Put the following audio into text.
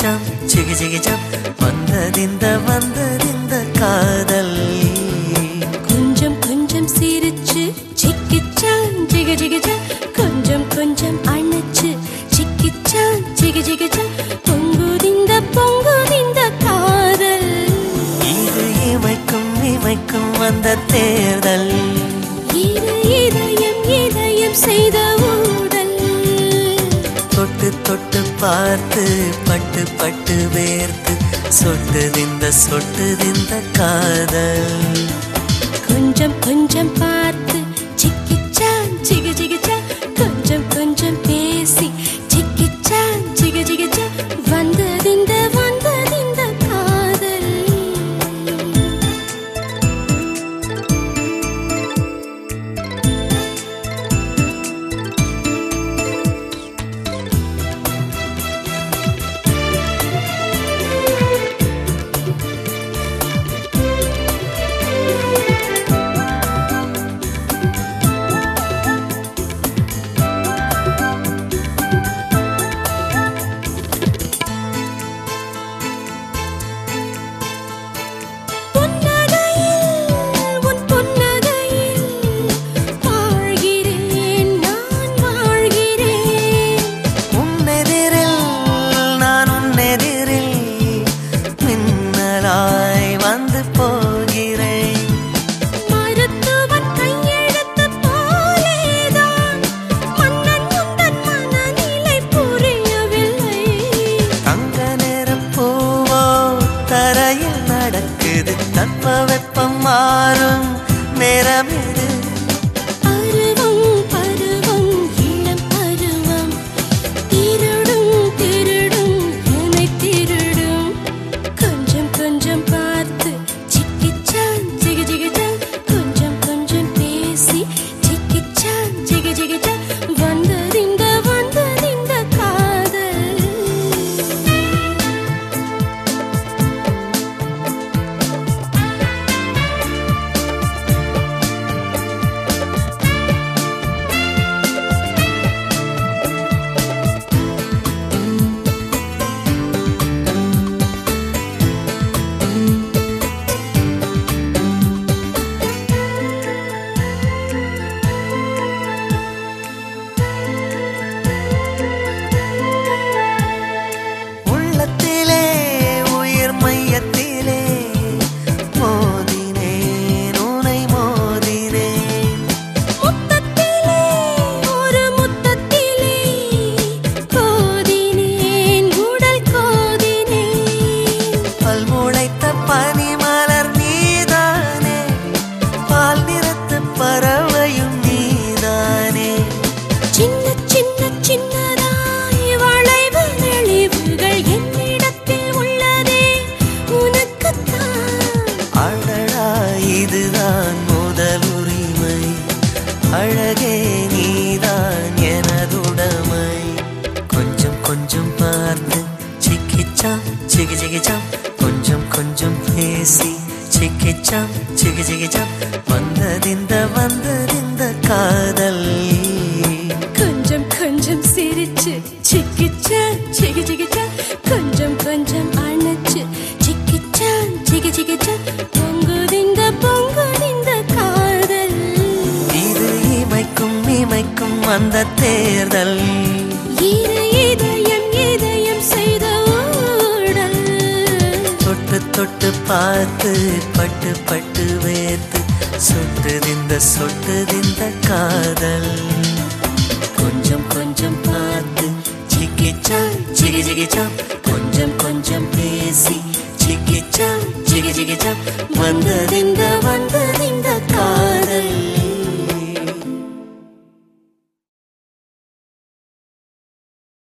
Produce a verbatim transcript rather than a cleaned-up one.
சிக்கிச்சாம் சிகி சிகிச்சாம் வந்ததிந்த வந்ததிந்த காதல் கொஞ்சம் கொஞ்சம் சிரிச்சு சிக்கிச்சான் ஜிக ஜிகிச்சா கொஞ்சம் கொஞ்சம் அணைச்சு சிக்கிச்சான் ஜிக ஜிகிச்சா பொங்குதிந்த பொங்குதிந்த காதல் இது இமைக்கும் இமைக்கும் வந்த தேர்தல் இது இதயம் இதயம் செய்த ஊடல் தொட்டு தொட்டு பார்த்து பட்டு பட்டு வேர்த்து சொட்டுதிந்த சொட்டுதிந்த காதல் கொஞ்சம் கொஞ்சம் பார்த்து சிக்கிச்சான் ஜிக ஜிகிச்சா கொஞ்சம் கொஞ்சம் பேசி சிக்கிச்சான் ஜிக ஜிகிச்சா வந்ததிந்த வந்ததிந்த காதல் வெப்பம் மாறும் நேரம் இது பருவம் பருவம் இளம் பருவம் திருடும் திருடும் என்னை திருடும் கொஞ்சம் கொஞ்சம் பார்த்து சிக்கிச்சான் ஜிக ஜிகிச்சான் கொஞ்சம் கொஞ்சம் பேசி சிக்கிச்சான் ஜிக ஜிகிச்சான் வந்ததிந்த வந்ததிந்த காதல் இதுதான் முதல் உரிமை அழகே நீதான் எனதுடைமை கொஞ்சம் கொஞ்சம் பார்த்து சிக்கிச்சாம் சிகி சிகிச்சாம் கொஞ்சம் கொஞ்சம் பேசி சிக்கிச்சாம் சிகி சிகிச்சாம் வந்ததிந்த வந்ததிந்த காதல் கொஞ்சம் கொஞ்சம் சிரிச்சு சிக்கிச்சான் சிகி சிகிச்சான் கொஞ்சம் கொஞ்சம் அணைச்சு சிக்கிச்சான் சிகி சிகிச்சான் பொங்குதிந்த பொங்குதிந்த காதல் இது இமைக்கும் இமைக்கும் வந்த தேர்தல் இரு இதயம் இதயம் செய்த ஊடல் தொட்டு தொட்டு பார்த்து பட்டு பட்டு வேர்த்து சொட்டுதிந்த சொட்டுதிந்த காதல் கொஞ்சம் கொஞ்சம் பார்த்து சிக்கிச்சாம் சிகி சிகிச்சாம் கொஞ்சம் கொஞ்சம் பேசி சிக்கிச்சாம் சிகி சிகிச்சாம் வந்ததிந்த